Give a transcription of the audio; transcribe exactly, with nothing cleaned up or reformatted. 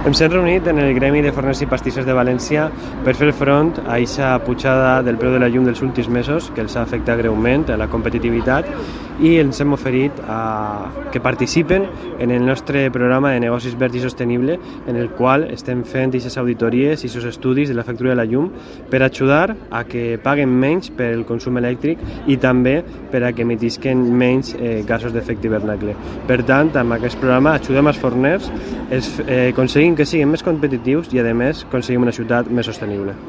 Ens hem reunit en el Gremi de Forners i Pastissers de València per fer front a aquesta pujada del preu de la llum dels últims mesos, que els ha afectat greument a la competitivitat, i ens hem oferit a que participen en el nostre programa de negocis verds i sostenible, en el qual estem fent aquestes auditories i aquests estudis de la factura de la llum per ajudar a que paguen menys per el consum elèctric i també per a que emetisquen menys eh, gasos d'efecte hivernacle. Per tant, amb aquest programa ajudem els forners, els, eh, aconseguim que siguin més competitius i, a més, aconseguim una ciutat més sostenible.